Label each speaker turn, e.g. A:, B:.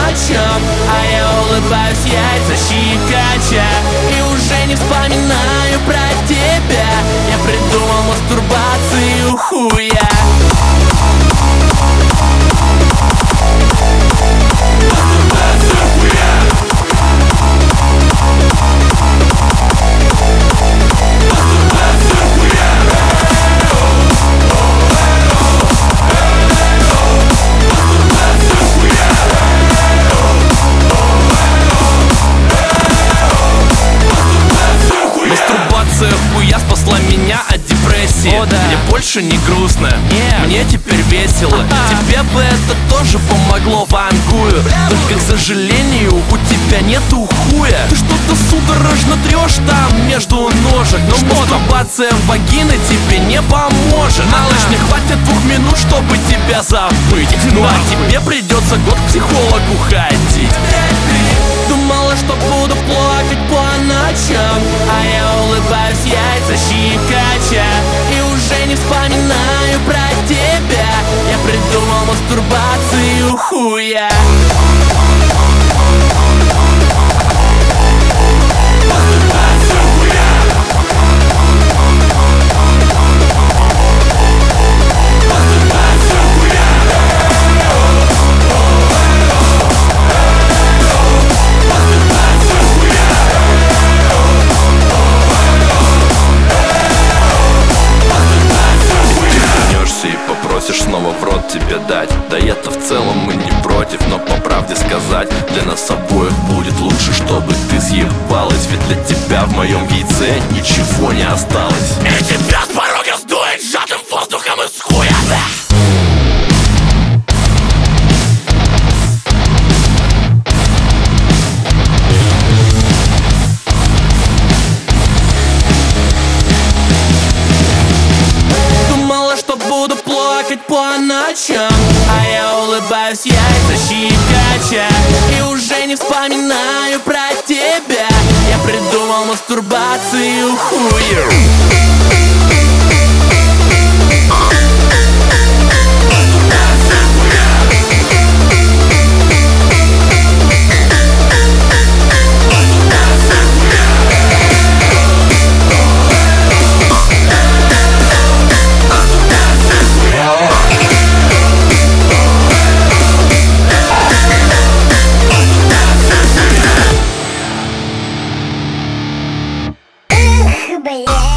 A: ночам, а я улыбаюсь, яйца щекоча, и уже не вспоминаю про тебя. Я придумал мастурбацию хуя. Хуя спасла меня от депрессии.
B: О, да.
A: Мне больше не грустно,
B: Нет.
A: мне теперь весело. Тебе бы это тоже помогло, вангую. Только, к сожалению, у тебя нету хуя. Ты что-то судорожно трешь там между ножек, но мастурбация вагины тебе не поможет. Малыш, не хватит 2 минут, чтобы тебя забыть. Ну а тебе придется год к психологу ходить. Думала, что буду плакать по ночам, а я улыбаюсь, яйца щекоча, и уже не вспоминаю про тебя. Я придумал мастурбацию хуя. Снова в рот тебе дать. Да я-то в целом мы не против, но по правде сказать, для нас обоих будет лучше, чтобы ты съебалась. Ведь для тебя в моем яйце ничего не осталось. И тебя с порога сдует сжатым воздухом из хуя. Буду плакать по ночам, а я улыбаюсь, яйца щекоча, и уже не вспоминаю про тебя. Я придумал мастурбацию хуя.
C: Блядь.